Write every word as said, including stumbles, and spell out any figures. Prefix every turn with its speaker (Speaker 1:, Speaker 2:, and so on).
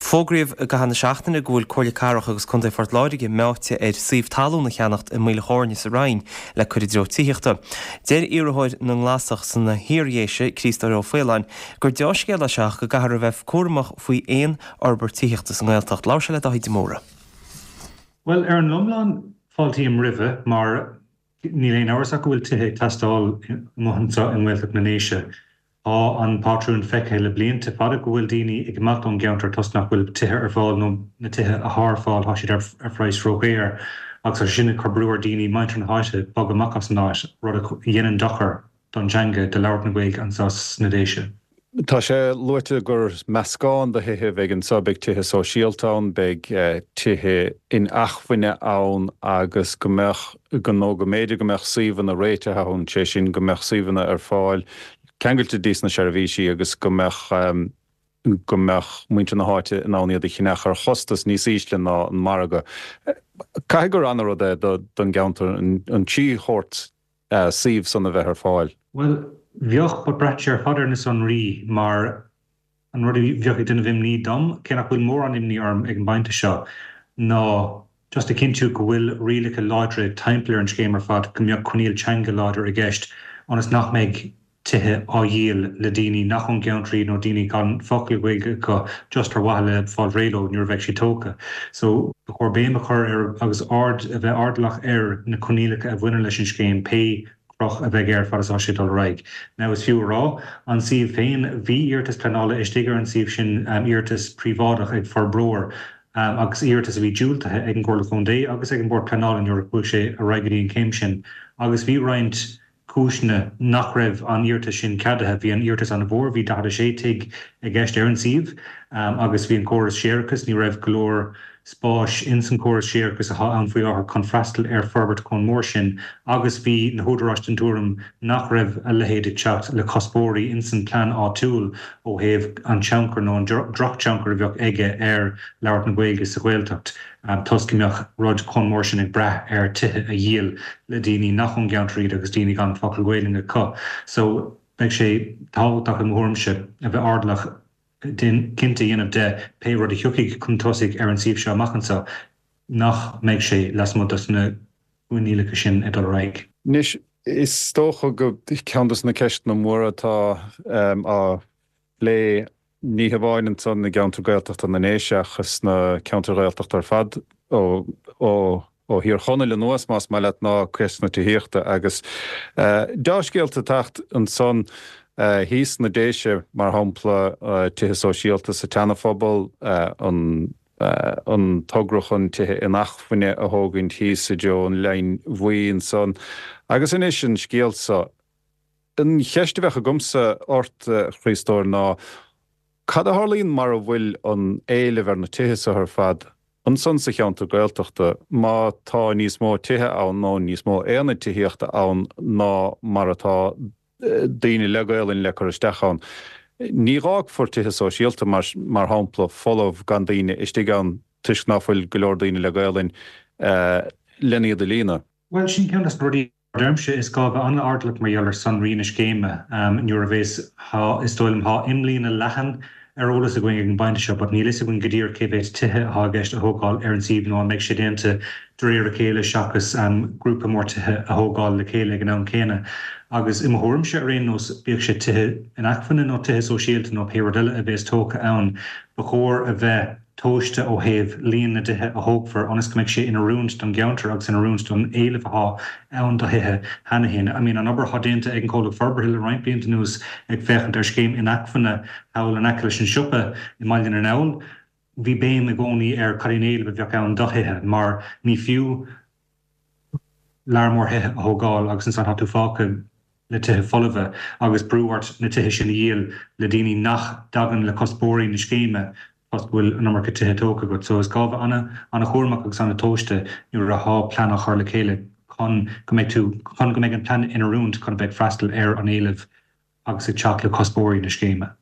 Speaker 1: Fógriamh go hána seachtainna gúil Comhairle agus chun é fort láidige meachte ar suíomh talúna cheannacht in míle chóirne sa Rhein le chuidir tííochta. Déir iarthóid na nglasach san na hiríéise Críostóir ó Fáileáin gur deiscéal seach go gahar a bheith cuaramach faoi aon obair tííochta san Gaeltacht lá se le a híd móra.
Speaker 2: Well, ar an lomláin fáiltíim rimhe, mar ní léon áras a bhfuil tithe testáil mohansa in Gaeltacht na néise. Á an pátrún feice le blianta fada go bhfuil daoine ag imeacht an gceantar tosnach bhfuil tithe ar fáil nó na tithe a thar fáil thoisiad ar phráis rógéir agus ar sinna corbrúar daoine maintar na háite bag amach as náis rud a dhéanaan dochar don teanga de leabhart na Gaeilge an sas na déise.
Speaker 3: Tá sé luite gur meascáin de hithe bheith an sabbeag tithe sosialtán beag tithe in achmhaine ann agus gombeach go nó go méidir gombeach suíomhanna réite ann sé sin gombeach suíomhanna ar fáil Kengailte dís na seirbhísí agus gombeach um, gombeach muinte na háite in áníad i chinech ar chostas níos ísle ná an maraga. Cai gur anna rud é don geantar an tí chót uh, suíomh san a bheith ar fáil?
Speaker 2: Well, bheoch ba breit ar fadar na son rí, mar an rud bheoch i duna bhim ní dom, cenach bhfuil mór an imní arm ag an bainte seo. Ná, just a cinú go bhfuil rialacha láidre timppla an scéim ar fad go mbeoch chuníal teanga láidir a gceist, anas nach méid tithe á dhéal le daoine nach an geantraí nó daoine gan focail Gaeilge go just ar waithe fáil réaló nuair bheith sí tóca. So chuir béim a chur ar agus ard a bheith ardlach ar na conílacha a bhfuine leis an scéim pe croch a bheith ar fad as áisiad al raig. Now is fiú rá, an siomh féin bhí iartas pleanála istigir an siomh sin um, iartas príomhádach ag forbróir um, agus iartas a bhí dúiltathe ag an Comhairle Chondé agus ag an bord pleanála nuair a bhuail sé a raigeí an céim sin. Agus bhí roinnt cúisne nach raibh an iartas sin cadathe, bhí an iartas an bhór, bhí dada sé tig a gceist ar an siomh, um, agus bhí an córas séarchas, ní raibh glór spáis in san córas séarchas a an faoi áthair chun freastal ar forbairt chun mór sin, agus bhí na húdaráist an túram nach raibh a lehéad teacht le cospóirí in san plán áitiúil ó thaobh an teanchar nó an droch teanchar a bheoh aige ar leabhart na Gaeilge sa Gaeltacht. Um, Toscimeach rud chun mór sin ag breth ar tithe a dhéal le daoine nach an geantraí agus daoine gan focail Gaeilge có. So beidh sé táhachtach an mhórmse a bheith ardlach din cinnte dhéanamh de pe rud a thiúcaigh chun tosaigh ar an siomh seo amachchansa nach méid sé lasmutas na uanílacha sin i dul raig.
Speaker 3: Nis is tócha go ceantas na ceist na móra tá um, a lé ní bháin san na geantar Gaeltacht an na néiseach chus na ceantar Gaeltacht ar fad ó ó ó hir chona le nuas más mai leat ná cuireanna tíochta agus uh, dáiscéalta tacht an son uh, híos na déise mar hampla uh, tithe sosialta sa teanafobal uh, an uh, an tograchan tithe in achmhaine a thógann híos sa jo an lein bhuaíonn son agus in is an scéalsa in cheiste bheith a gumsa ort uh, Críostóir ná cad a tharlaíonn mar a bhfuil an éileh ar na tithe sa ar fad an son sa cheantar Gaeltachta má tá níos mó tithe ann nó níos mó éana tíochta ann ná mar atá daoine le Gaeilinn le chuir isteach ann. Ní rák for tithe sosialta mar, mar hampla folamh gan daoine istigh an tuis náfuil go leor daoine le Gaeilinn uh, leníad a lína.
Speaker 2: Well, sin ceantas rudí dermse is gá bheith an ardlach mar dheallar san riana scéime um, nuair a bhés is dóilm há imlína lechan ar ólas a going ag an bainte seo, but ní lis a going godír cébéit tithe a gceist a thógáil ar an siomh nó méid sé déanta dréir a chéile seachas um, grúpa mór tithe a thógáil le chéile ag an ann céine. Agus im thuairimse ar aonós bíodh sé tithe in achmhaine nó tithe sosialta nó péradile a bhés tóca ann ba chóir a bheith tóiste ó thaobh líon na dithe a thógfar anas go mbeidh sé ina rúnt don geantar agus ina rúnt don éileh athá ann do hithe hena héine. I mean, an obair hadénta ag an Comhairle Forbarthail a roinnt blianta nús ag fechant ar scéim in achmhaine hail an aice leis an siopa i maiilín ar nail, bhí béim a gcónaí ar carín éileh bheoh ann do hithe, mar ní fiú learmór hithe a thógáil agus an san hatú fáca le tithe folamh agus brúhart na tithe sin dhéal le daoine nach dagan le cospóirí na scéime pas bhfuil an amar go tithe tóca go. So is gábh anna anna chóirmach agus anna tóiste nuair a thá plean a chuir le chéile chun go méid tú chun go méid an plean ina rúnt chun beidh freastal ar an éileh agus ag teach le cospóirí na scéime.